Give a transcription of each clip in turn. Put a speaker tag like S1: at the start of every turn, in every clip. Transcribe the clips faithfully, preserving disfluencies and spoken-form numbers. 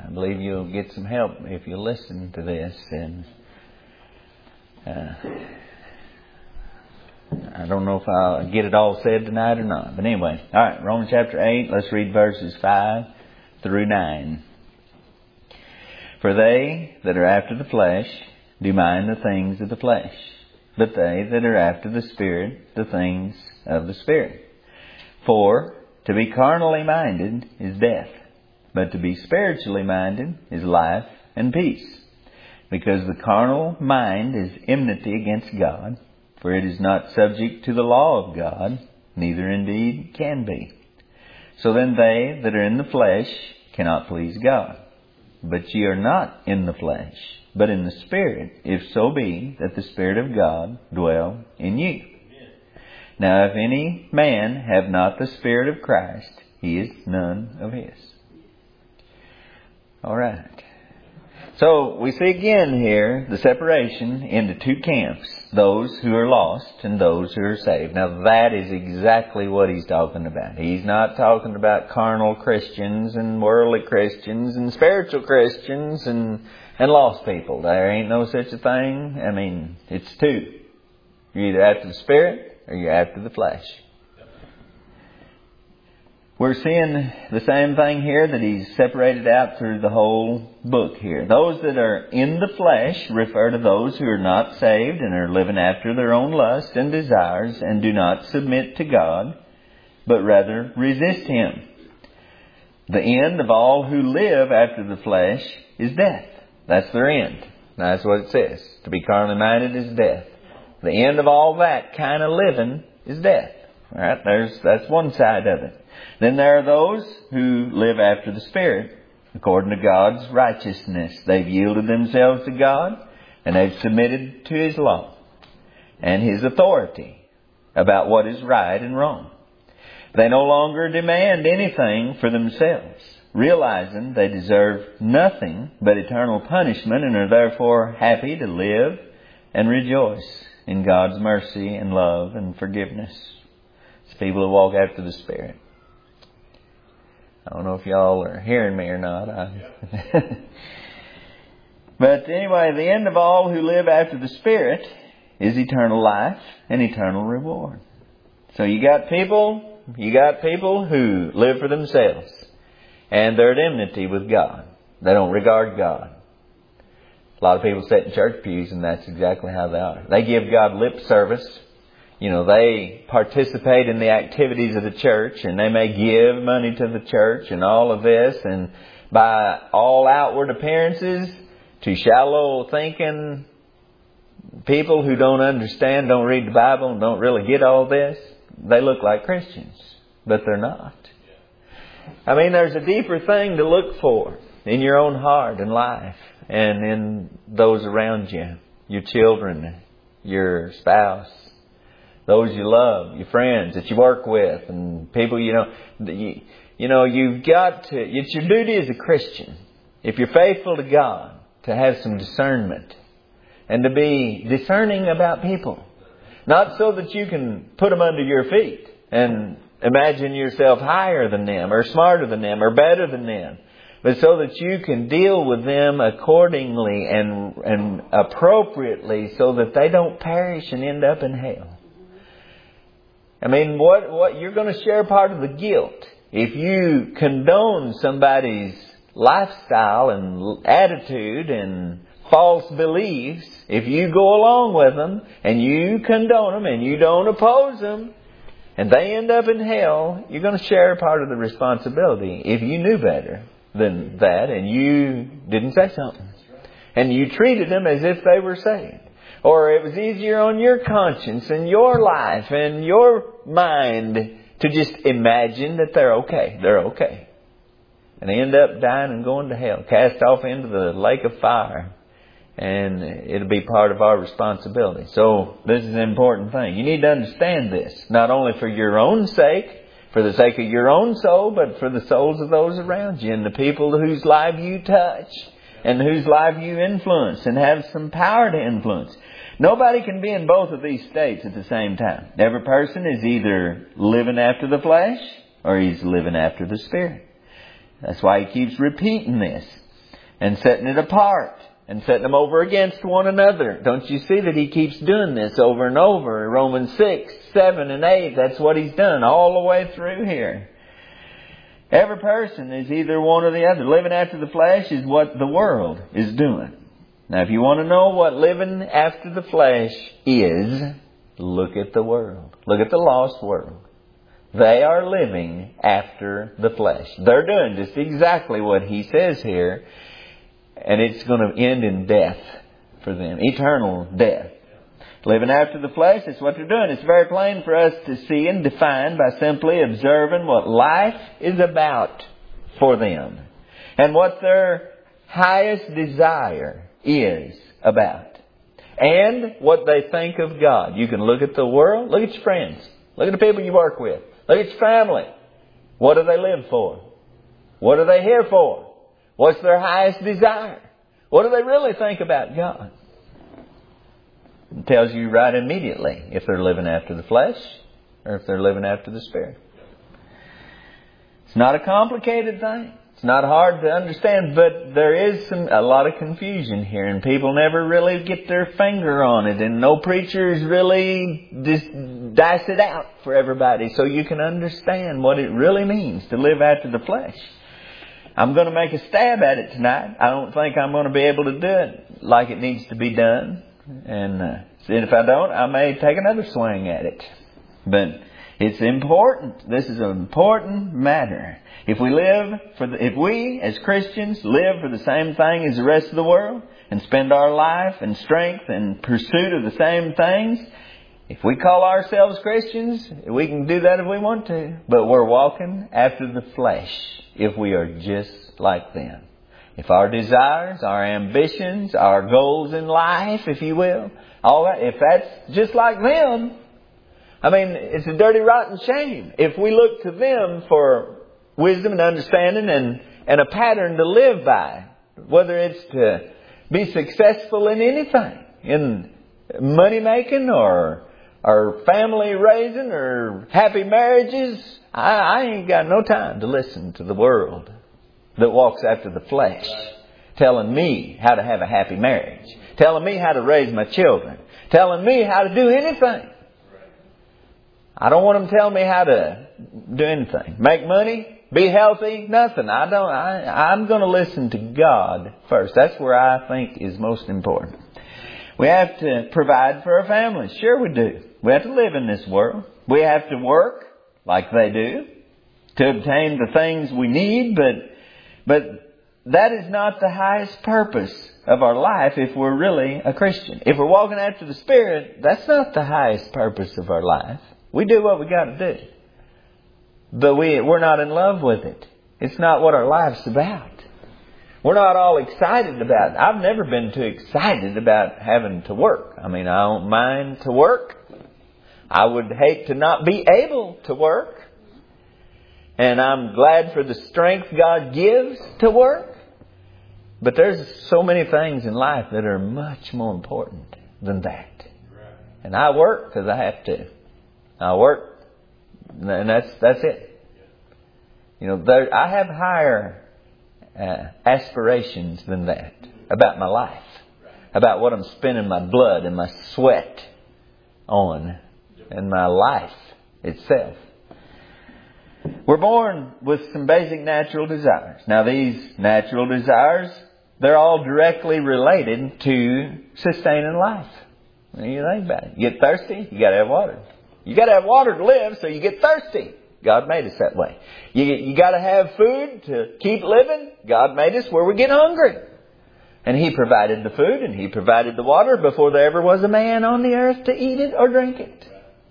S1: I believe you'll get some help if you listen to this. And uh, I don't know if I'll get it all said tonight or not. But anyway, all right, Romans chapter eight, let's read verses five through nine. For they that are after the flesh do mind the things of the flesh, but they that are after the Spirit, the things of the Spirit. For to be carnally minded is death, but to be spiritually minded is life and peace. Because the carnal mind is enmity against God, for it is not subject to the law of God, neither indeed can be. So then they that are in the flesh cannot please God. But ye are not in the flesh, but in the Spirit, if so be that the Spirit of God dwell in you. Now if any man have not the Spirit of Christ, he is none of his. All right. So we see again here the separation into two camps. Those who are lost and those who are saved. Now that is exactly what he's talking about. He's not talking about carnal Christians and worldly Christians and spiritual Christians and, and lost people. There ain't no such a thing. I mean, it's two. You're either after the Spirit or you're after the flesh. We're seeing the same thing here that he's separated out through the whole book here. Those that are in the flesh refer to those who are not saved and are living after their own lust and desires and do not submit to God, but rather resist Him. The end of all who live after the flesh is death. That's their end. That's what it says. To be carnally minded is death. The end of all that kind of living is death. All right, there's that's one side of it. Then there are those who live after the Spirit, according to God's righteousness. They've yielded themselves to God, and they've submitted to His law and His authority about what is right and wrong. They no longer demand anything for themselves, realizing they deserve nothing but eternal punishment and are therefore happy to live and rejoice in God's mercy and love and forgiveness. It's people who walk after the Spirit. I don't know if y'all are hearing me or not. I... But anyway, the end of all who live after the Spirit is eternal life and eternal reward. So you got people, you got people who live for themselves, and they're at enmity with God. They don't regard God. A lot of people sit in church pews, and that's exactly how they are. They give God lip service. You know, they participate in the activities of the church, and they may give money to the church and all of this. And by all outward appearances, to shallow thinking people who don't understand, don't read the Bible, and don't really get all this, they look like Christians, but they're not. I mean, there's a deeper thing to look for in your own heart and life and in those around you, your children, your spouse, those you love, your friends that you work with, and people, you know, you, you know, you've got to, it's your duty as a Christian, if you're faithful to God, to have some discernment and to be discerning about people. Not so that you can put them under your feet and imagine yourself higher than them or smarter than them or better than them, but so that you can deal with them accordingly and, and appropriately so that they don't perish and end up in hell. I mean, what, what you're going to share part of the guilt if you condone somebody's lifestyle and attitude and false beliefs. If you go along with them and you condone them and you don't oppose them and they end up in hell, you're going to share part of the responsibility if you knew better than that and you didn't say something. And you treated them as if they were saved. Or it was easier on your conscience and your life and your mind to just imagine that they're okay. They're okay. And they end up dying and going to hell, cast off into the lake of fire. And it'll be part of our responsibility. So this is an important thing. You need to understand this, not only for your own sake, for the sake of your own soul, but for the souls of those around you and the people whose life you touch and whose life you influence and have some power to influence. Nobody can be in both of these states at the same time. Every person is either living after the flesh or he's living after the Spirit. That's why he keeps repeating this. and setting it apart and setting them over against one another. Don't you see that He keeps doing this over and over? Romans six, seven, and eight, that's what He's done all the way through here. Every person is either one or the other. Living after the flesh is what the world is doing. Now, if you want to know what living after the flesh is, look at the world. Look at the lost world. They are living after the flesh. They're doing just exactly what He says here. And it's going to end in death for them. Eternal death. Living after the flesh, that's what they're doing. It's very plain for us to see and define by simply observing what life is about for them. And what their highest desire is about. And what they think of God. You can look at the world. Look at your friends. Look at the people you work with. Look at your family. What do they live for? What are they here for? What's their highest desire? What do they really think about God? It tells you right immediately if they're living after the flesh or if they're living after the Spirit. It's not a complicated thing. It's not hard to understand, but there is some, a lot of confusion here, and people never really get their finger on it, and no preachers really just dice it out for everybody so you can understand what it really means to live after the flesh. I'm going to make a stab at it tonight. I don't think I'm going to be able to do it like it needs to be done. And uh, if I don't, I may take another swing at it. But it's important. This is an important matter. If we live for the, if we as Christians live for the same thing as the rest of the world and spend our life and strength in pursuit of the same things, if we call ourselves Christians, we can do that if we want to. But we're walking after the flesh if we are just like them. If our desires, our ambitions, our goals in life, if you will, all that, if that's just like them, I mean, it's a dirty, rotten shame. If we look to them for wisdom and understanding and, and a pattern to live by, whether it's to be successful in anything, in money making or or family raising or happy marriages, I, I ain't got no time to listen to the world that walks after the flesh, telling me how to have a happy marriage, telling me how to raise my children, telling me how to do anything. I don't want them telling me how to do anything. Make money, be healthy, nothing. I don't. I, I'm going to listen to God first. That's where I think is most important. We have to provide for our families. Sure we do. We have to live in this world. We have to work like they do to obtain the things we need, but but that is not the highest purpose of our life if we're really a Christian. If we're walking after the Spirit, that's not the highest purpose of our life. We do what we got to do. But we, we're not in love with it. It's not what our life's about. We're not all excited about it. I've never been too excited about having to work. I mean, I don't mind to work. I would hate to not be able to work. And I'm glad for the strength God gives to work. But there's so many things in life that are much more important than that. And I work because I have to. I work, and that's that's it. You know, there, I have higher uh, aspirations than that about my life, about what I'm spending my blood and my sweat on, and my life itself. We're born with some basic natural desires. Now, these natural desires, they're all directly related to sustaining life. When you think about it, you get thirsty, you got to have water. You got to have water to live, so you get thirsty. God made us that way. You you got to have food to keep living. God made us where we get hungry. And He provided the food and He provided the water before there ever was a man on the earth to eat it or drink it.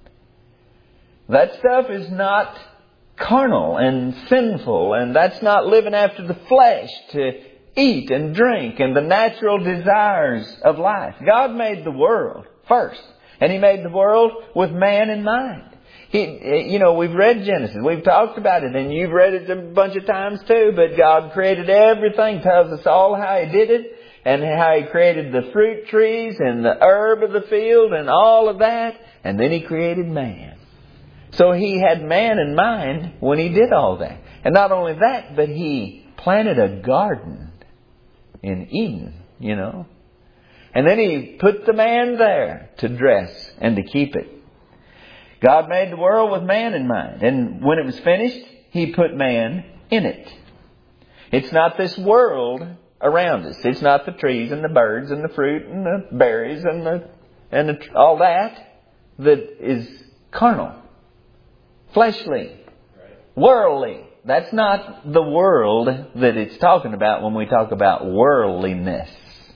S1: That stuff is not carnal and sinful, and that's not living after the flesh to eat and drink and the natural desires of life. God made the world first. And He made the world with man in mind. He, you know, we've read Genesis. We've talked about it. And you've read it a bunch of times too. But God created everything. Tells us all how He did it. And how He created the fruit trees and the herb of the field and all of that. And then He created man. So He had man in mind when He did all that. And not only that, but He planted a garden in Eden, you know. And then He put the man there to dress and to keep it. God made the world with man in mind. And when it was finished, He put man in it. It's not this world around us. It's not the trees and the birds and the fruit and the berries and the and the, all that that is carnal, fleshly, worldly. That's not the world that it's talking about when we talk about worldliness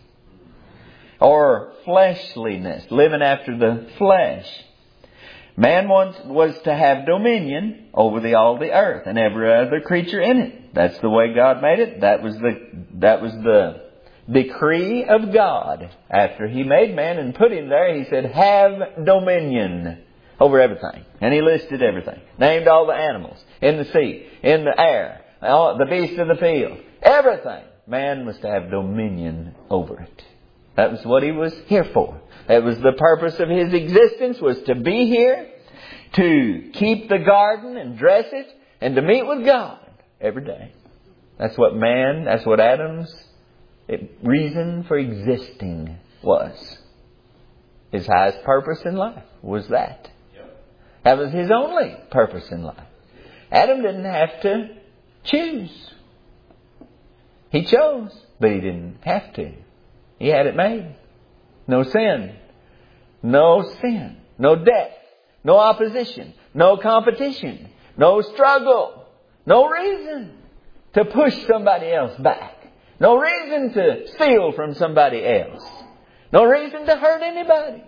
S1: or fleshliness, living after the flesh. Man once was to have dominion over the all the earth and every other creature in it. That's the way God made it. That was the that was the decree of God. After He made man and put him there, He said, "Have dominion over everything." And He listed everything. Named all the animals in the sea, in the air, all, the beasts of the field. Everything. Man was to have dominion over it. That was what he was here for. That was the purpose of his existence, was to be here, to keep the garden and dress it, and to meet with God every day. That's what man, that's what Adam's reason for existing was. His highest purpose in life was that. That was his only purpose in life. Adam didn't have to choose. He chose, but he didn't have to. He had it made. No sin. No sin. No death. No opposition. No competition. No struggle. No reason to push somebody else back. No reason to steal from somebody else. No reason to hurt anybody.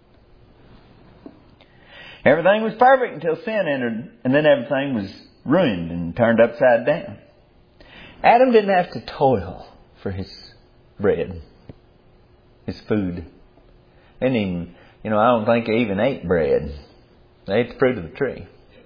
S1: Everything was perfect until sin entered, and then everything was ruined and turned upside down. Adam didn't have to toil for his bread, his food. And he, you know, I don't think they even ate bread. They ate the fruit of the tree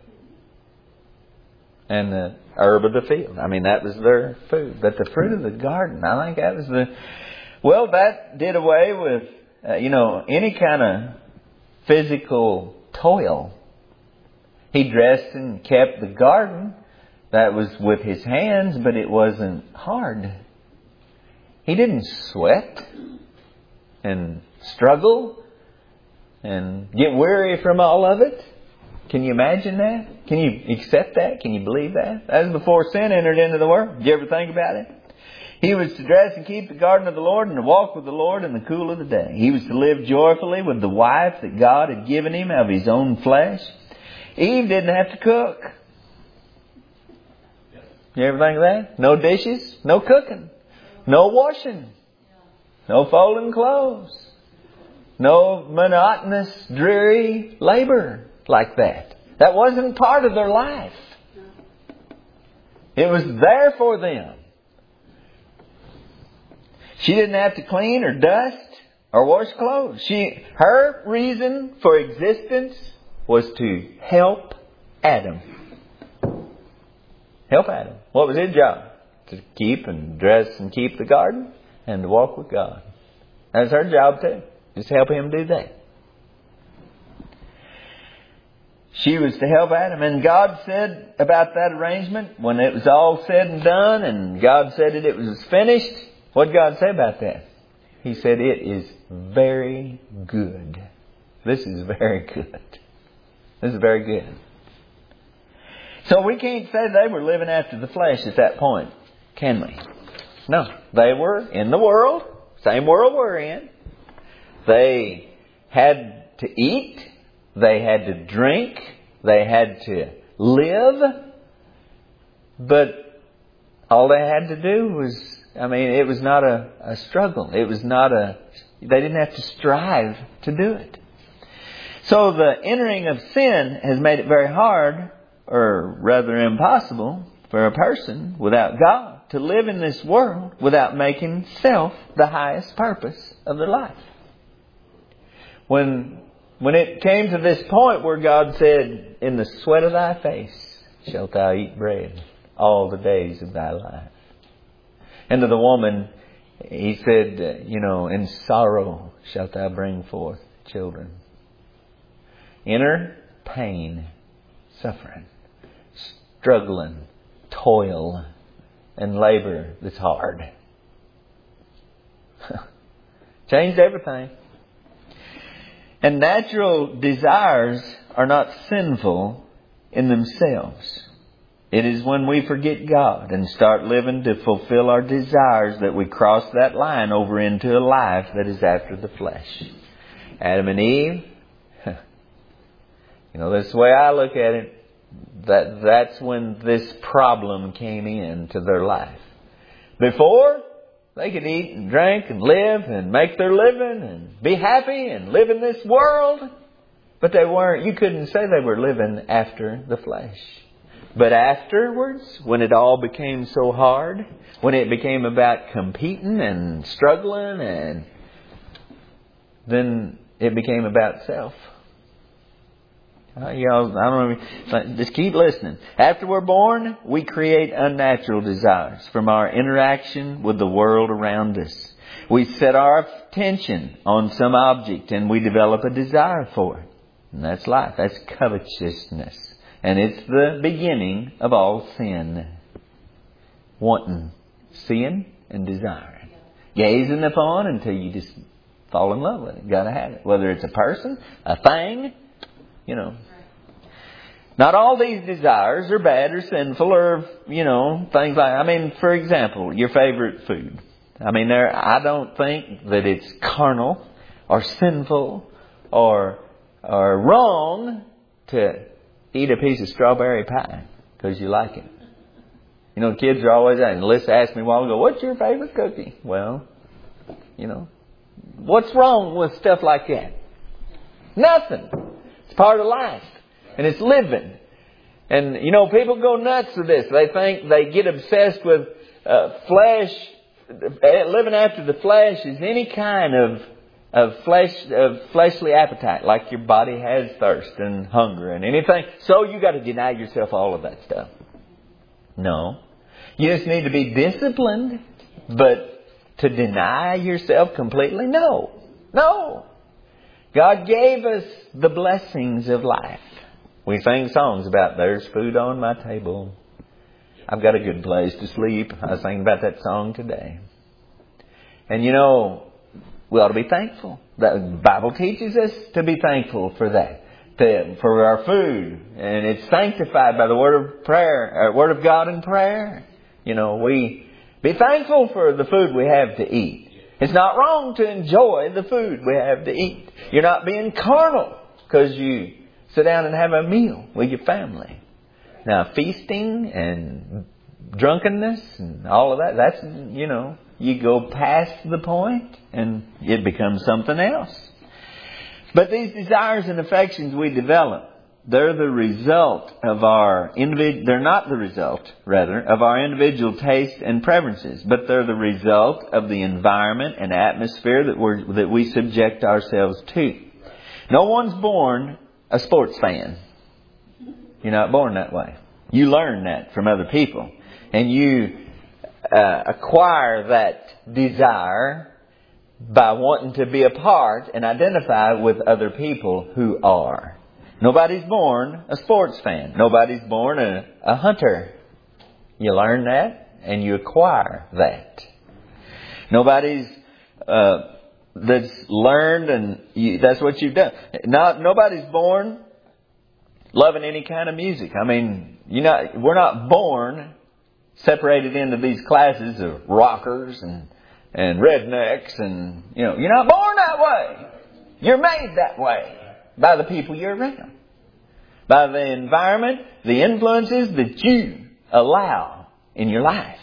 S1: and the herb of the field. I mean, that was their food. But the fruit of the garden, I think that was the... Well, that did away with, uh, you know, any kind of physical toil. He dressed and kept the garden. That was with his hands, but it wasn't hard. He didn't sweat and struggle and get weary from all of it. Can you imagine that? Can you accept that? Can you believe that? That was before sin entered into the world. Did you ever think about it? He was to dress and keep the garden of the Lord and to walk with the Lord in the cool of the day. He was to live joyfully with the wife that God had given him of his own flesh. Eve didn't have to cook. You ever think of that? No dishes, no cooking, no washing, no folding clothes, no monotonous, dreary labor like that. That wasn't part of their life. It was there for them. She didn't have to clean or dust or wash clothes. She, her reason for existence was to help Adam. Help Adam. What was his job? To keep and dress and keep the garden and to walk with God. That's her job too. Just help him do that. She was to help Adam. And God said about that arrangement, when it was all said and done and God said that it was finished, what did God say about that? He said, it is very good. This is very good. This is very good. So we can't say they were living after the flesh at that point, can we? No. They were in the world, same world we're in. They had to eat. They had to drink. They had to live. But all they had to do was, I mean, it was not a, a struggle. It was not a, they didn't have to strive to do it. So the entering of sin has made it very hard, or rather impossible, for a person without God to live in this world without making self the highest purpose of their life. When when it came to this point where God said, in the sweat of thy face shalt thou eat bread all the days of thy life. And to the woman, he said, you know, in sorrow shalt thou bring forth children. Inner pain, suffering, struggling, toil, and labor that's hard. Changed everything. And natural desires are not sinful in themselves. It is when we forget God and start living to fulfill our desires that we cross that line over into a life that is after the flesh. Adam and Eve, you know, that's the way I look at it. That that's when this problem came into their life. Before, they could eat and drink and live and make their living and be happy and live in this world. But they weren't, you couldn't say they were living after the flesh. But afterwards, when it all became so hard, when it became about competing and struggling, and then it became about self. Uh, you know, I don't know, just keep listening. After we're born, we create unnatural desires from our interaction with the world around us. We set our attention on some object and we develop a desire for it. And that's life. That's covetousness. And it's the beginning of all sin. Wanting, seeing, and desiring. Gazing upon until you just fall in love with it. Gotta have it. Whether it's a person, a thing, you know. Not all these desires are bad or sinful or, you know, things like, I mean, for example, your favorite food. I mean, there, I don't think that it's carnal or sinful or, or wrong to eat a piece of strawberry pie because you like it. You know, kids are always asking. Alyssa asked me a while ago, what's your favorite cookie? Well, you know, what's wrong with stuff like that? Nothing. It's part of life. And it's living. And, you know, people go nuts with this. They think they get obsessed with uh, flesh. Living after the flesh is any kind of of flesh, of fleshly appetite, like your body has thirst and hunger and anything. So you got to deny yourself all of that stuff. No. You just need to be disciplined, but to deny yourself completely? No. No. God gave us the blessings of life. We sing songs about there's food on my table. I've got a good place to sleep. I was thinking about that song today. And you know, we ought to be thankful. The Bible teaches us to be thankful for that. To, for our food. And it's sanctified by the word of prayer, uh, word of God in prayer. You know, we be thankful for the food we have to eat. It's not wrong to enjoy the food we have to eat. You're not being carnal because you sit down and have a meal with your family. Now, feasting and drunkenness and all of that, that's, you know, you go past the point and it becomes something else. But these desires and affections we develop, they're the result of our individual, they're not the result, rather, of our individual taste and preferences, but they're the result of the environment and atmosphere that we're, that we subject ourselves to. No one's born a sports fan. You're not born that way. You learn that from other people. And you uh, acquire that desire by wanting to be a part and identify with other people who are. Nobody's born a sports fan. Nobody's born a, a hunter. You learn that and you acquire that. Nobody's uh, that's learned and you, that's what you've done. Not nobody's born loving any kind of music. I mean, you know, we're not born separated into these classes of rockers and and rednecks, and you know, you're not born that way. You're made that way by the people you're around, by the environment, the influences that you allow in your life.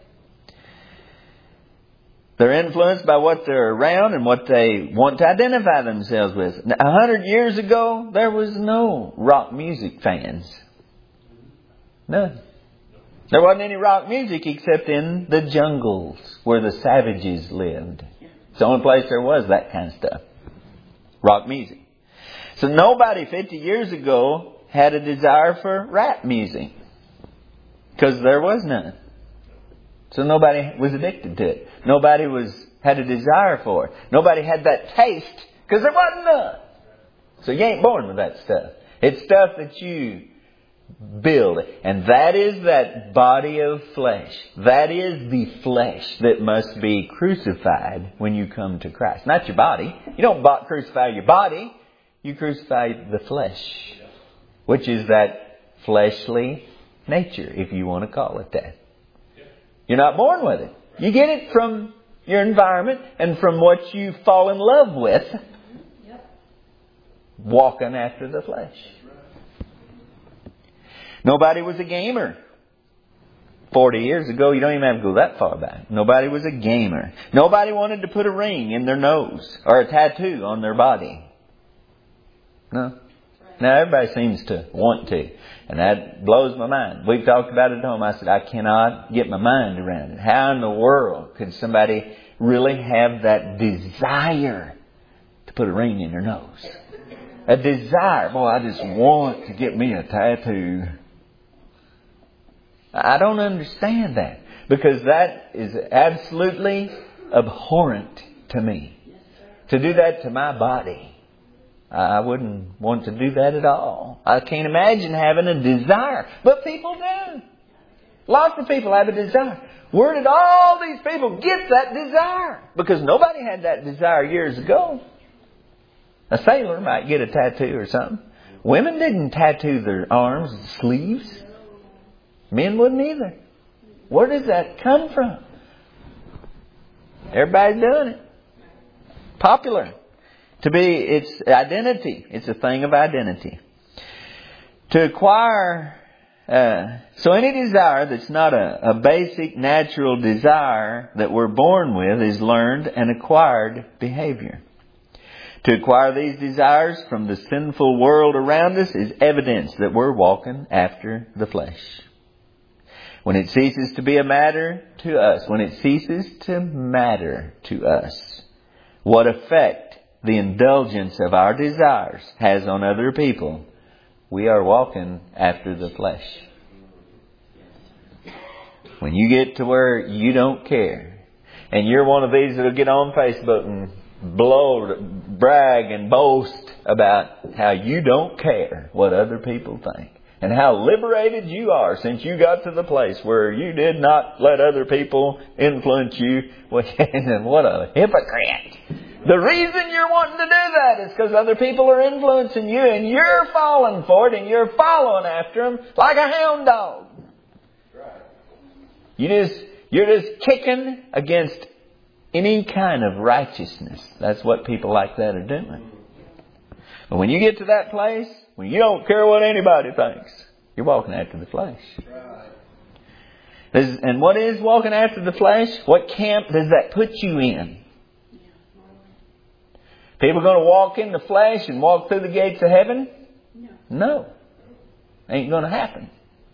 S1: They're influenced by what they're around and what they want to identify themselves with. A hundred years ago, there was no rock music fans. None. There wasn't any rock music except in the jungles where the savages lived. It's the only place there was that kind of stuff. Rock music. So nobody fifty years ago had a desire for rap music. Because there was none. So nobody was addicted to it. Nobody was had a desire for it. Nobody had that taste because there wasn't none. So you ain't born with that stuff. It's stuff that you build. And that is that body of flesh. That is the flesh that must be crucified when you come to Christ. Not your body. You don't crucify your body. You crucify the flesh, which is that fleshly nature, if you want to call it that. You're not born with it. You get it from your environment and from what you fall in love with, walking after the flesh. Nobody was a gamer. Forty years ago, you don't even have to go that far back. Nobody was a gamer. Nobody wanted to put a ring in their nose or a tattoo on their body. No. Now everybody seems to want to. And that blows my mind. We've talked about it at home. I said, I cannot get my mind around it. How in the world could somebody really have that desire to put a ring in their nose? A desire. Boy, I just want to get me a tattoo. I don't understand that. Because that is absolutely abhorrent to me. To do that to my body. I wouldn't want to do that at all. I can't imagine having a desire. But people do. Lots of people have a desire. Where did all these people get that desire? Because nobody had that desire years ago. A sailor might get a tattoo or something. Women didn't tattoo their arms and sleeves. Men wouldn't either. Where does that come from? Everybody's doing it. Popular. To be, it's identity. It's a thing of identity. To acquire, uh, so any desire that's not a, a basic natural desire that we're born with is learned and acquired behavior. To acquire these desires from the sinful world around us is evidence that we're walking after the flesh. When it ceases to be a matter to us, when it ceases to matter to us, what effect the indulgence of our desires has on other people, we are walking after the flesh. When you get to where you don't care, and you're one of these that'll get on Facebook and blow, brag and boast about how you don't care what other people think, and how liberated you are since you got to the place where you did not let other people influence you. What a hypocrite. The reason you're wanting to do that is because other people are influencing you and you're falling for it and you're following after them like a hound dog. You just, you're just kicking against any kind of righteousness. That's what people like that are doing. But when you get to that place, when you don't care what anybody thinks, you're walking after the flesh. And what is walking after the flesh? What camp does that put you in? People going to walk in the flesh and walk through the gates of heaven? No. No. Ain't going to happen.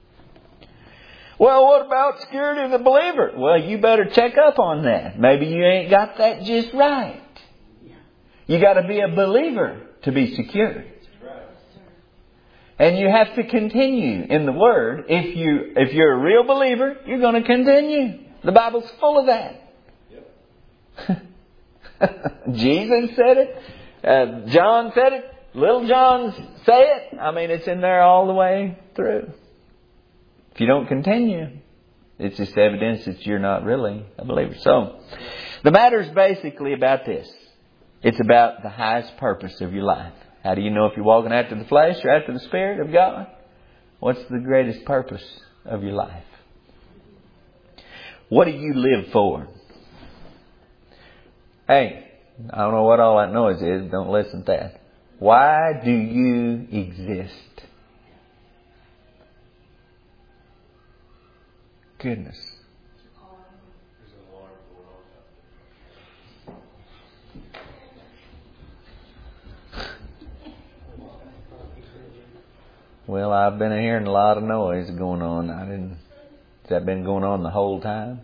S1: Well, what about security of the believer? Well, you better check up on that. Maybe you ain't got that just right. You got to be a believer to be secure. And you have to continue in the Word. If you, if you're a real believer, you're going to continue. The Bible's full of that. Yep. Jesus said it. Uh, John said it. Little John say it. I mean, it's in there all the way through. If you don't continue, it's just evidence that you're not really a believer. So, the matter is basically about this. It's about the highest purpose of your life. How do you know if you're walking after the flesh or after the Spirit of God? What's the greatest purpose of your life? What do you live for? Hey, I don't know what all that noise is. Don't listen to that. Why do you exist? Goodness. Well, I've been hearing a lot of noise going on. I didn't. Has that been going on the whole time?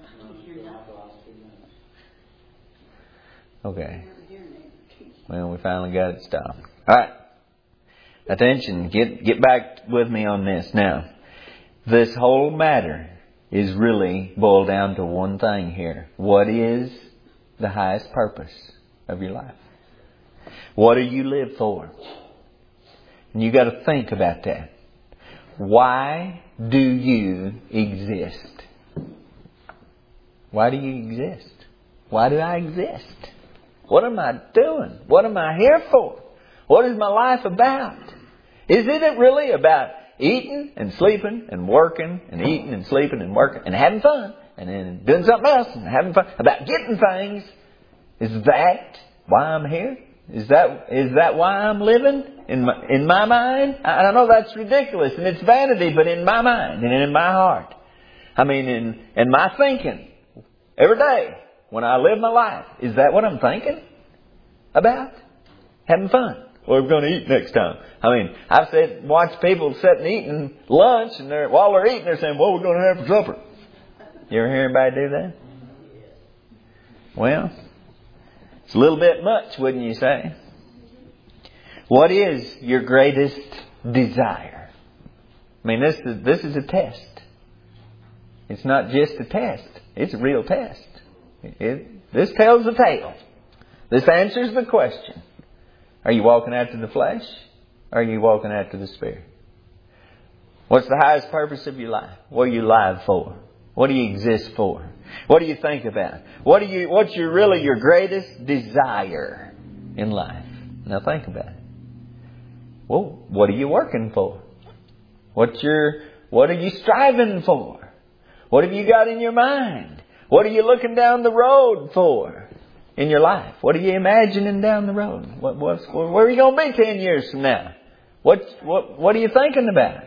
S1: Okay. Well, we finally got it stopped. All right. Attention. Get get back with me on this now. This whole matter is really boiled down to one thing here. What is the highest purpose of your life? What do you live for? And you got to think about that. Why do you exist? Why do you exist? Why do I exist? What am I doing? What am I here for? What is my life about? Isn't it really about eating and sleeping and working and eating and sleeping and working and having fun and then doing something else and having fun? About getting things? Is that why I'm here? Is that is that why I'm living? In my, in my mind? I, I know that's ridiculous and it's vanity, but in my mind and in my heart. I mean, in, in my thinking, every day when I live my life, is that what I'm thinking about? Having fun. What are we going to eat next time? I mean, I've said, watched people sitting eating lunch, and they're, while they're eating, they're saying, what are we going to have for supper? You ever hear anybody do that? Well, it's a little bit much, wouldn't you say? What is your greatest desire? I mean, this is, this is a test. It's not just a test. It's a real test. It, this tells the tale. This answers the question. Are you walking after the flesh? Or are you walking after the Spirit? What's the highest purpose of your life? What are you alive for? What do you exist for? What do you think about? What do you? What's your really your greatest desire in life? Now think about it. Well, what are you working for? What's your? What are you striving for? What have you got in your mind? What are you looking down the road for in your life? What are you imagining down the road? What, what's, where are you going to be ten years from now? What, what, what are you thinking about?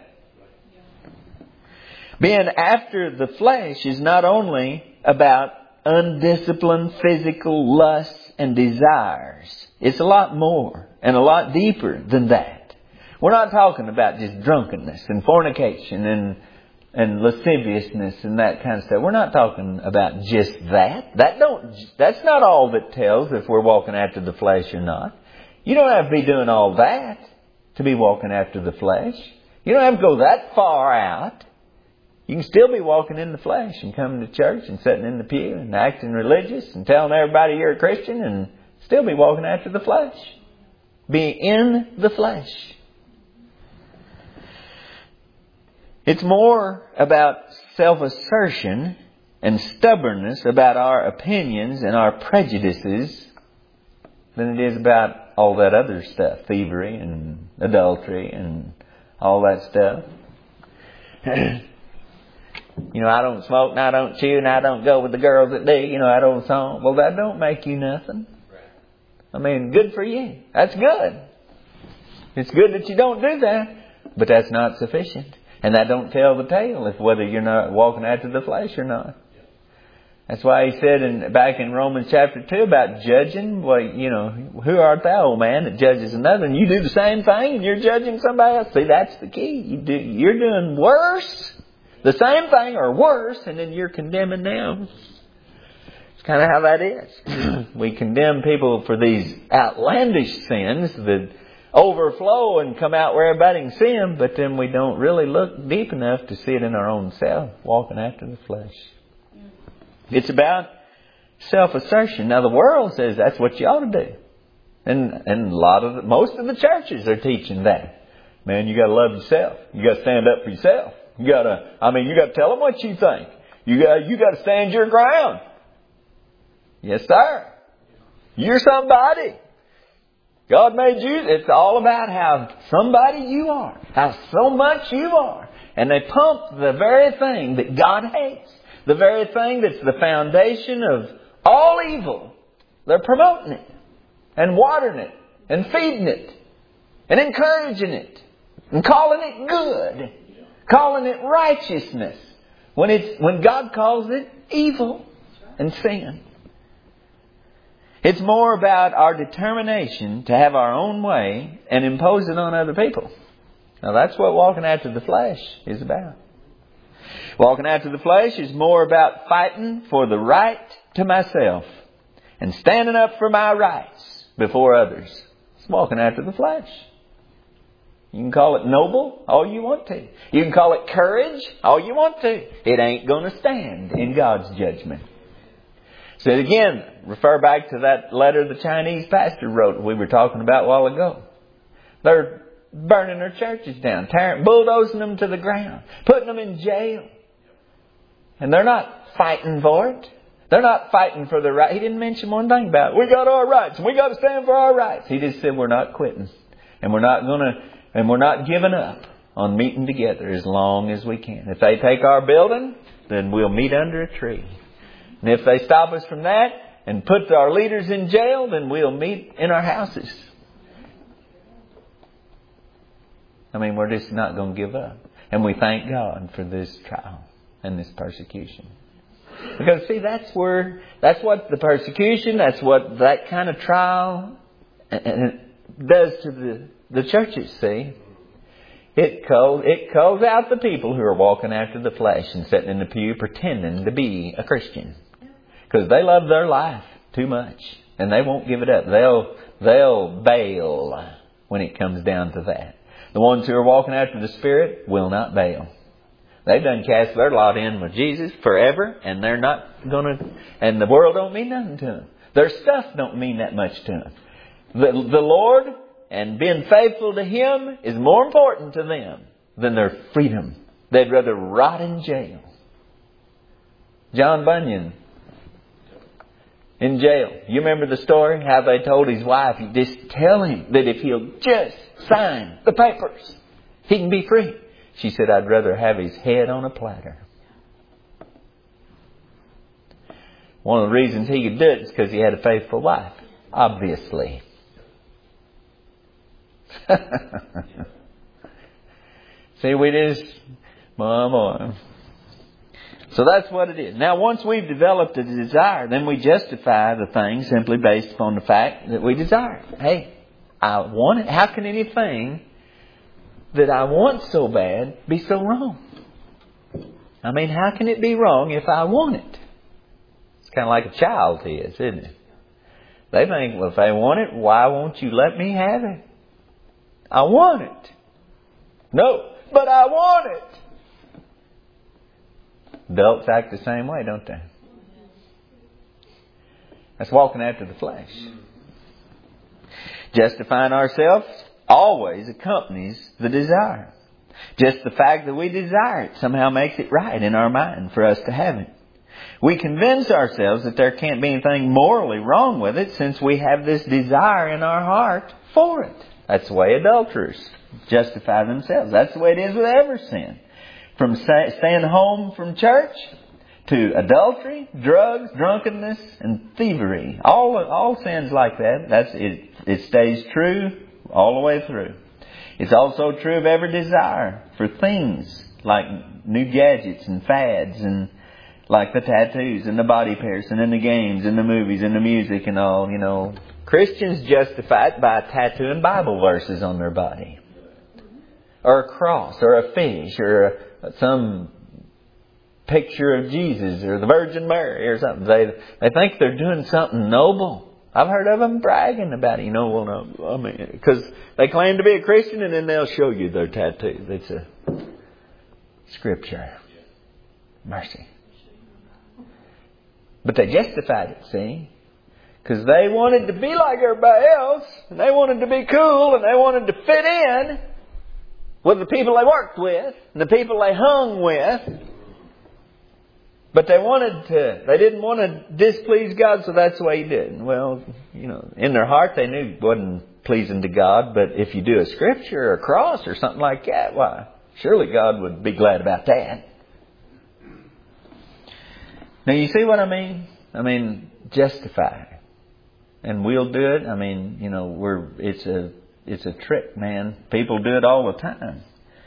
S1: Being after the flesh is not only about undisciplined physical lusts and desires. It's a lot more and a lot deeper than that. We're not talking about just drunkenness and fornication and and lasciviousness and that kind of stuff. We're not talking about just that. That don't. That's not all that tells if we're walking after the flesh or not. You don't have to be doing all that to be walking after the flesh. You don't have to go that far out. You can still be walking in the flesh and coming to church and sitting in the pew and acting religious and telling everybody you're a Christian and still be walking after the flesh. Be in the flesh. It's more about self-assertion and stubbornness about our opinions and our prejudices than it is about all that other stuff, thievery and adultery and all that stuff. You know, I don't smoke and I don't chew and I don't go with the girls that do. You know, that old song. Well, that don't make you nothing. I mean, good for you. That's good. It's good that you don't do that. But that's not sufficient. And that don't tell the tale if whether you're not walking after the flesh or not. That's why he said in, back in Romans chapter two about judging. Well, you know, who art thou, old man, that judges another? And you do the same thing and you're judging somebody else. See, that's the key. You do, you're doing worse. The same thing or worse, and then you're condemning them. It's kind of how that is. We condemn people for these outlandish sins that overflow and come out where everybody can see them, but then we don't really look deep enough to see it in our own self, walking after the flesh. It's about self-assertion. Now the world says that's what you ought to do. And, and a lot of the, most of the churches are teaching that. Man, you got to love yourself. You got to stand up for yourself. You got to, I mean, you got to tell them what you think. You got, you got to stand your ground. Yes, sir. You're somebody. God made you. It's all about how somebody you are. How so much you are. And they pump the very thing that God hates. The very thing that's the foundation of all evil. They're promoting it. And watering it. And feeding it. And encouraging it. And calling it good. Calling it righteousness. When it's, when God calls it evil and sin. It's more about our determination to have our own way and impose it on other people. Now that's what walking after the flesh is about. Walking after the flesh is more about fighting for the right to myself and standing up for my rights before others. It's walking after the flesh. You can call it noble all you want to. You can call it courage all you want to. It ain't going to stand in God's judgment. So again, refer back to that letter the Chinese pastor wrote we were talking about a while ago. They're burning their churches down, tearing, bulldozing them to the ground, putting them in jail. And they're not fighting for it. They're not fighting for the right. He didn't mention one thing about it. We got our rights and we got to stand for our rights. He just said we're not quitting. And we're not going to, and we're not giving up on meeting together as long as we can. If they take our building, then we'll meet under a tree. And if they stop us from that and put our leaders in jail, then we'll meet in our houses. I mean, we're just not going to give up. And we thank God for this trial and this persecution. Because, see, that's where, that's what the persecution, that's what that kind of trial does to the, the churches, see. It calls, it calls out the people who are walking after the flesh and sitting in the pew pretending to be a Christian. Because they love their life too much. And they won't give it up. They'll, they'll bail when it comes down to that. The ones who are walking after the Spirit will not bail. They've done cast their lot in with Jesus forever, and they're not going to, and the world don't mean nothing to them. Their stuff don't mean that much to them. The, the Lord and being faithful to Him is more important to them than their freedom. They'd rather rot in jail. John Bunyan in jail. You remember the story? How they told his wife, you just tell him that if he'll just sign the papers, he can be free. She said, I'd rather have his head on a platter. One of the reasons he could do it is because he had a faithful wife. Obviously. See, we just... Boy, boy. So that's what it is. Now, once we've developed a desire, then we justify the thing simply based upon the fact that we desire it. Hey, I want it. How can anything that I want so bad be so wrong? I mean, how can it be wrong if I want it? It's kind of like a child is, isn't it? They think, well, if they want it, why won't you let me have it? I want it. No, but I want it. Adults act the same way, don't they? That's walking after the flesh. Justifying ourselves always accompanies the desire. Just the fact that we desire it somehow makes it right in our mind for us to have it. We convince ourselves that there can't be anything morally wrong with it since we have this desire in our heart for it. That's the way adulterers justify themselves. That's the way it is with every sin. From staying home from church to adultery, drugs, drunkenness, and thievery. All all sins like that. That's it. It stays true all the way through. It's also true of every desire for things like new gadgets and fads, and like the tattoos and the body piercing and the games and the movies and the music and all. You know, Christians justify it by tattooing Bible verses on their body, or a cross, or a fish, or a some picture of Jesus or the Virgin Mary or something. They they think they're doing something noble. I've heard of them bragging about it. You know, well, no, I mean, because they claim to be a Christian and then they'll show you their tattoo. It's a scripture. Mercy. But they justified it, see? Because they wanted to be like everybody else, and they wanted to be cool, and they wanted to fit in with the people they worked with, and the people they hung with. But they wanted to, they didn't want to displease God, so that's the way He did. Well, you know, in their heart they knew it wasn't pleasing to God, but if you do a scripture or a cross or something like that, why, surely God would be glad about that. Now you see what I mean? I mean, justify. And we'll do it. I mean, you know, we're, it's a, It's a trick, man. People do it all the time.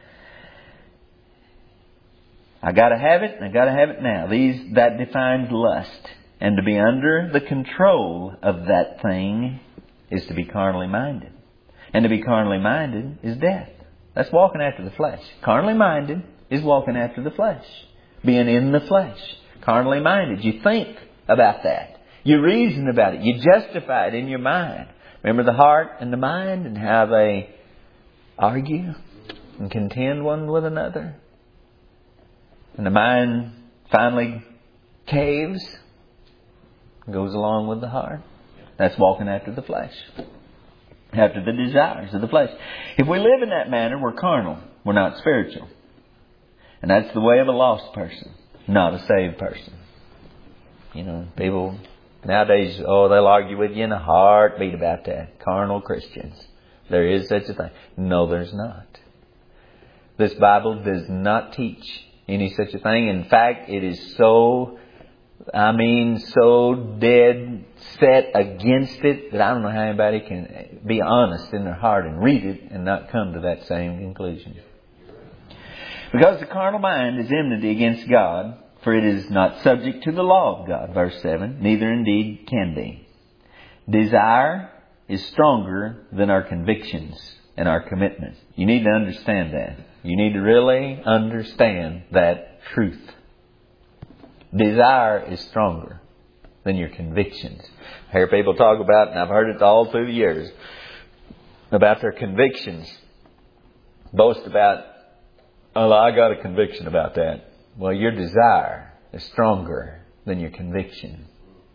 S1: I gotta have it, and I gotta have it now. These, that defines lust. And to be under the control of that thing is to be carnally minded. And to be carnally minded is death. That's walking after the flesh. Carnally minded is walking after the flesh. Being in the flesh. Carnally minded. You think about that. You reason about it. You justify it in your mind. Remember the heart and the mind and how they argue and contend one with another? And the mind finally caves and goes along with the heart. That's walking after the flesh. after the desires of the flesh. If we live in that manner, we're carnal. We're not spiritual. And that's the way of a lost person, not a saved person. You know, people nowadays, oh, they'll argue with you in a heartbeat about that. Carnal Christians. There is such a thing. No, there's not. This Bible does not teach any such a thing. In fact, it is so, I mean, so dead set against it that I don't know how anybody can be honest in their heart and read it and not come to that same conclusion. Because the carnal mind is enmity against God, for it is not subject to the law of God, verse seven, neither indeed can be. Desire is stronger than our convictions and our commitment. You need to understand that. You need to really understand that truth. Desire is stronger than your convictions. I hear people talk about, and I've heard it all through the years, about their convictions. Boast about, oh, I got a conviction about that. Well, your desire is stronger than your conviction.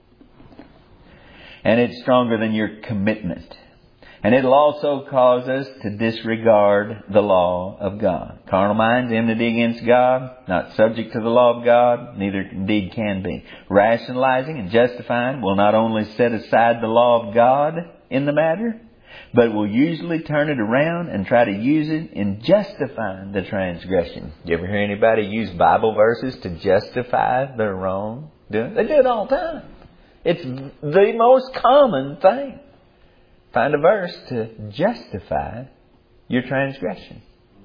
S1: And it's stronger than your commitment. And it'll also cause us to disregard the law of God. Carnal minds, enmity against God, not subject to the law of God, neither indeed can be. Rationalizing and justifying will not only set aside the law of God in the matter, but will usually turn it around and try to use it in justifying the transgression. You ever hear anybody use Bible verses to justify their wrong? They do it all the time. It's the most common thing. Find a verse to justify your transgression.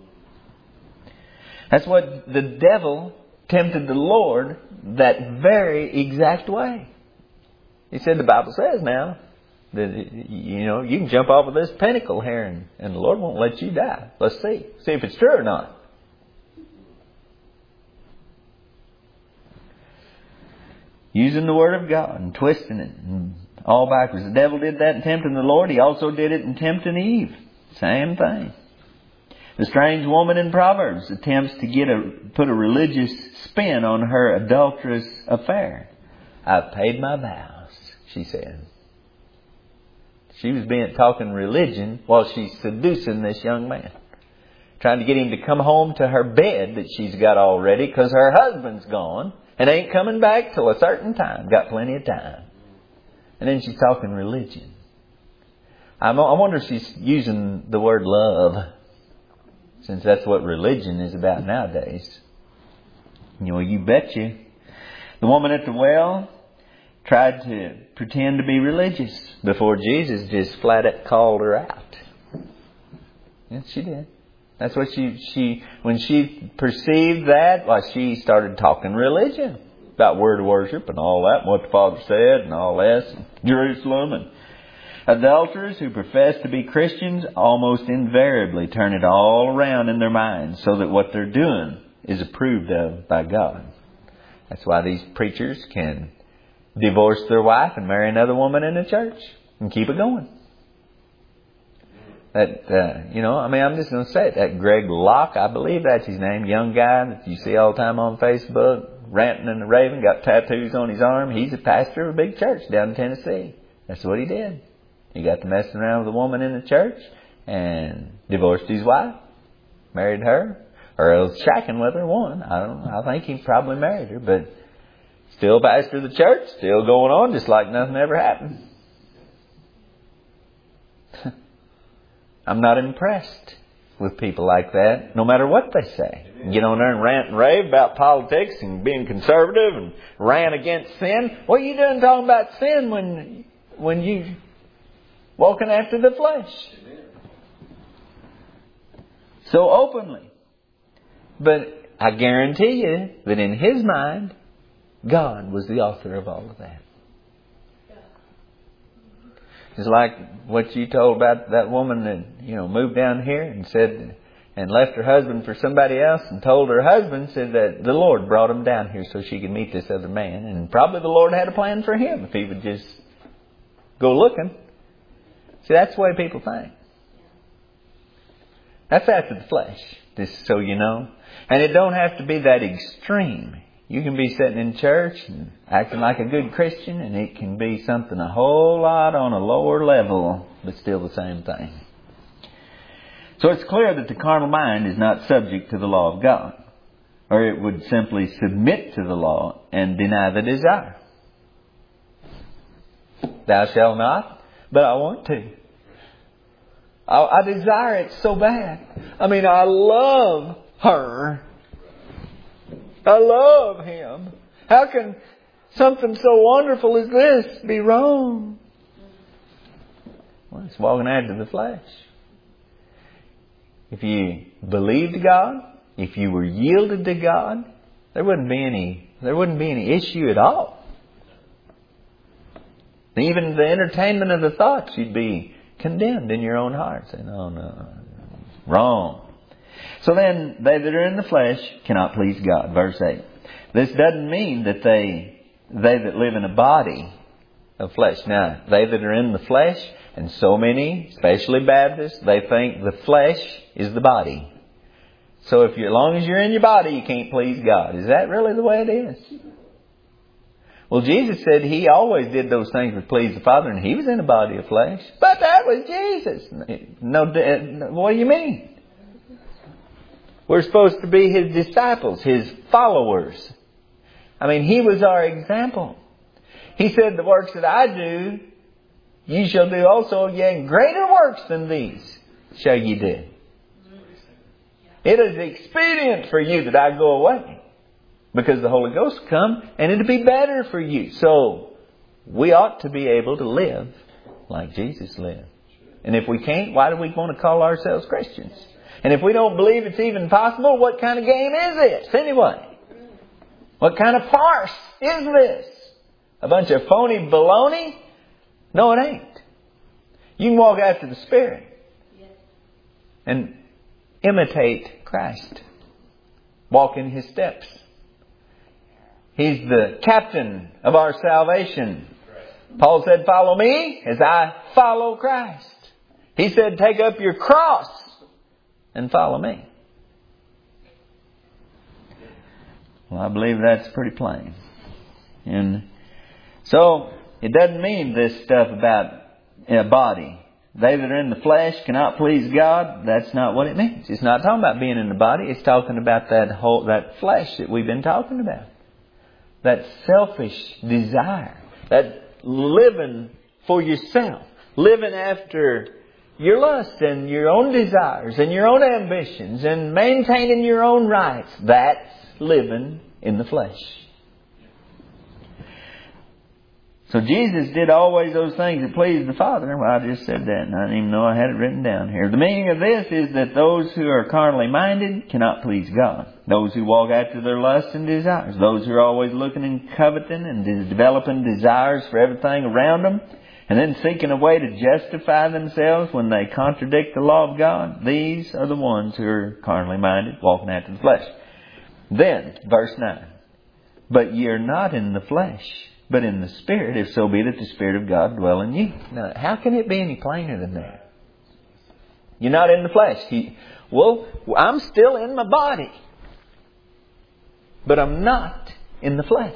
S1: That's what the devil tempted the Lord that very exact way. He said, the Bible says now that, you know, you can jump off of this pinnacle here and, and the Lord won't let you die. Let's see. See if it's true or not. Using the Word of God and twisting it and all backwards. The devil did that in tempting the Lord. He also did it in tempting Eve. Same thing. The strange woman in Proverbs attempts to get a put a religious spin on her adulterous affair. I've paid my vows, she said. She was being talking religion while she's seducing this young man. Trying to get him to come home to her bed that she's got all ready because her husband's gone and ain't coming back till a certain time. Got plenty of time. And then she's talking religion. I wonder if she's using the word love, since that's what religion is about nowadays. You know, you betcha. The woman at the well tried to pretend to be religious before Jesus just flat out called her out. Yes, she did. That's what she, she when she perceived that, well, she started talking religion. About word of worship and all that, and what the Father said and all that, and Jerusalem. And adulterers who profess to be Christians almost invariably turn it all around in their minds so that what they're doing is approved of by God. That's why these preachers can divorce their wife and marry another woman in the church and keep it going. That, uh, you know, I mean, I'm just going to say it. That Greg Locke, I believe that's his name, young guy that you see all the time on Facebook, ranting and raving, got tattoos on his arm. He's a pastor of a big church down in Tennessee. That's what he did. He got to messing around with a woman in the church and divorced his wife, married her, or else shacking with her, one. I don't know. I think he probably married her, but still pastor of the church, still going on just like nothing ever happened. I'm not impressed with people like that, no matter what they say. Get on there and rant and rave about politics and being conservative and rant against sin. What are you doing talking about sin when when you walking after the flesh? So openly. But I guarantee you that in his mind, God was the author of all of that. It's like what you told about that woman that, you know, moved down here and said, and left her husband for somebody else and told her husband, said that the Lord brought him down here so she could meet this other man. And probably the Lord had a plan for him if he would just go looking. See, that's the way people think. That's after the flesh, just so you know. And it don't have to be that extreme. You can be sitting in church and acting like a good Christian, and it can be something a whole lot on a lower level, but still the same thing. So it's clear that the carnal mind is not subject to the law of God, or it would simply submit to the law and deny the desire. Thou shalt not, but I want to. I, I desire it so bad. I mean, I love her. I love him. How can something so wonderful as this be wrong? Well, it's walking after the flesh. If you believed God, if you were yielded to God, there wouldn't be any, there wouldn't be any issue at all. Even the entertainment of the thoughts, you'd be condemned in your own heart, saying, "Oh no, wrong." So then, they that are in the flesh cannot please God. Verse eight. This doesn't mean that they they that live in a body of flesh. Now, they that are in the flesh, and so many, especially Baptists, they think the flesh is the body. So if you, as long as you're in your body, you can't please God. Is that really the way it is? Well, Jesus said He always did those things that pleased the Father, and He was in a body of flesh. But that was Jesus. No, what do you mean? We're supposed to be His disciples, His followers. I mean, He was our example. He said, "The works that I do, ye shall do also, yea, greater works than these shall ye do." It is expedient for you that I go away, because the Holy Ghost will come and it'll be better for you. So we ought to be able to live like Jesus lived. And if we can't, why do we want to call ourselves Christians? And if we don't believe it's even possible, what kind of game is this anyway? What kind of farce is this? A bunch of phony baloney? No, it ain't. You can walk after the Spirit and imitate Christ. Walk in His steps. He's the captain of our salvation. Paul said, "Follow me as I follow Christ." He said, "Take up your cross and follow me." Well, I believe that's pretty plain. And so, it doesn't mean this stuff about a body. They that are in the flesh cannot please God. That's not what it means. It's not talking about being in the body. It's talking about that whole, that flesh that we've been talking about. That selfish desire. That living for yourself. Living after your lust and your own desires and your own ambitions and maintaining your own rights. That's living in the flesh. So Jesus did always those things that pleased the Father. Well, I just said that and I didn't even know I had it written down here. The meaning of this is that those who are carnally minded cannot please God. Those who walk after their lusts and desires. Those who are always looking and coveting and developing desires for everything around them. And then seeking a way to justify themselves when they contradict the law of God. These are the ones who are carnally minded, walking after the flesh. Then, verse nine. But ye are not in the flesh, but in the Spirit, if so be that the Spirit of God dwell in you. Now, how can it be any plainer than that? You're not in the flesh. He, well, I'm still in my body, but I'm not in the flesh.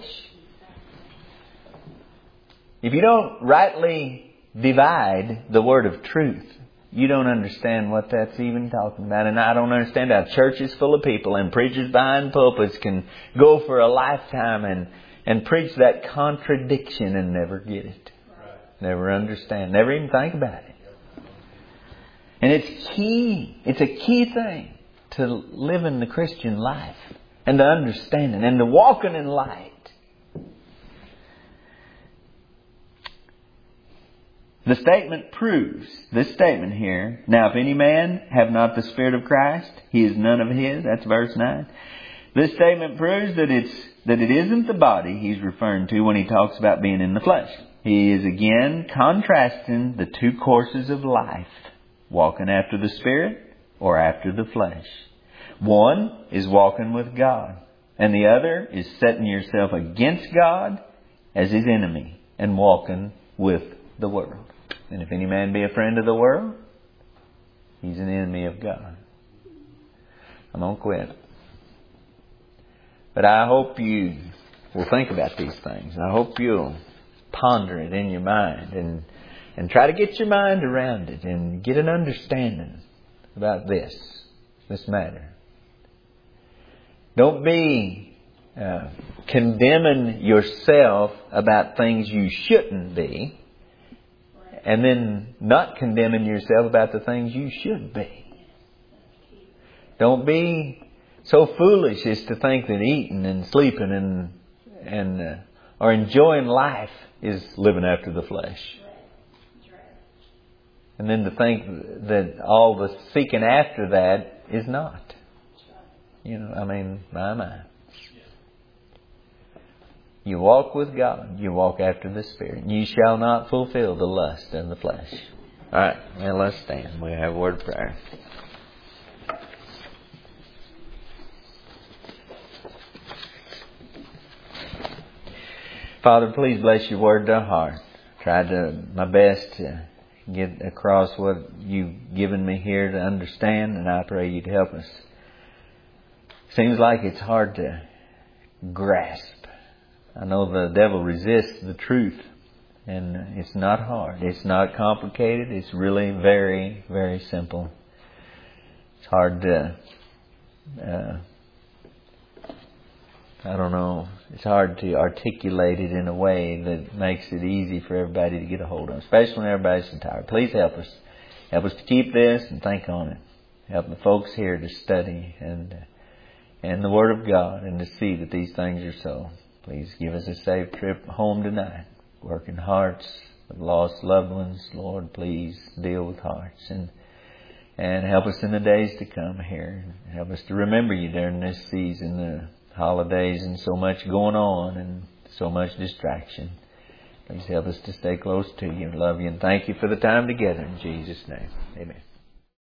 S1: If you don't rightly divide the word of truth, you don't understand what that's even talking about. And I don't understand how churches full of people and preachers behind pulpits can go for a lifetime and And preach that contradiction and never get it. Never understand. Never even think about it. And it's key. It's a key thing to living the Christian life. And to understanding. And to walking in light. The statement proves, this statement here, "Now if any man have not the Spirit of Christ, he is none of his." That's verse nine. This statement proves that it's that it isn't the body he's referring to when he talks about being in the flesh. He is again contrasting the two courses of life. Walking after the Spirit or after the flesh. One is walking with God. And the other is setting yourself against God as His enemy and walking with the world. And if any man be a friend of the world, he's an enemy of God. I'm going to quit. But I hope you will think about these things. I hope you'll ponder it in your mind and, and try to get your mind around it and get an understanding about this, this matter. Don't be uh, condemning yourself about things you shouldn't be, and then not condemning yourself about the things you should be. Don't be so foolish as to think that eating and sleeping and and uh, or enjoying life is living after the flesh. And then to think that all the seeking after that is not. You know, I mean, my, my. You walk with God, you walk after the Spirit. You shall not fulfill the lust of the flesh. All right, now let's stand. We have a word of prayer. Father, please bless your word to our heart. Tried to my best to get across what you've given me here to understand, and I pray you'd help us. Seems like it's hard to grasp. I know the devil resists the truth, and it's not hard. It's not complicated. It's really very, very simple. It's hard to, uh, I don't know, it's hard to articulate it in a way that makes it easy for everybody to get a hold of, especially when everybody's so tired. Please help us. Help us to keep this and think on it. Help the folks here to study and, uh, and the Word of God and to see that these things are so. Please give us a safe trip home tonight. Work in hearts of lost loved ones. Lord, please deal with hearts and and help us in the days to come here. Help us to remember you during this season, the holidays, and so much going on and so much distraction. Please help us to stay close to you, love you, and thank you for the time together. In Jesus' name, amen.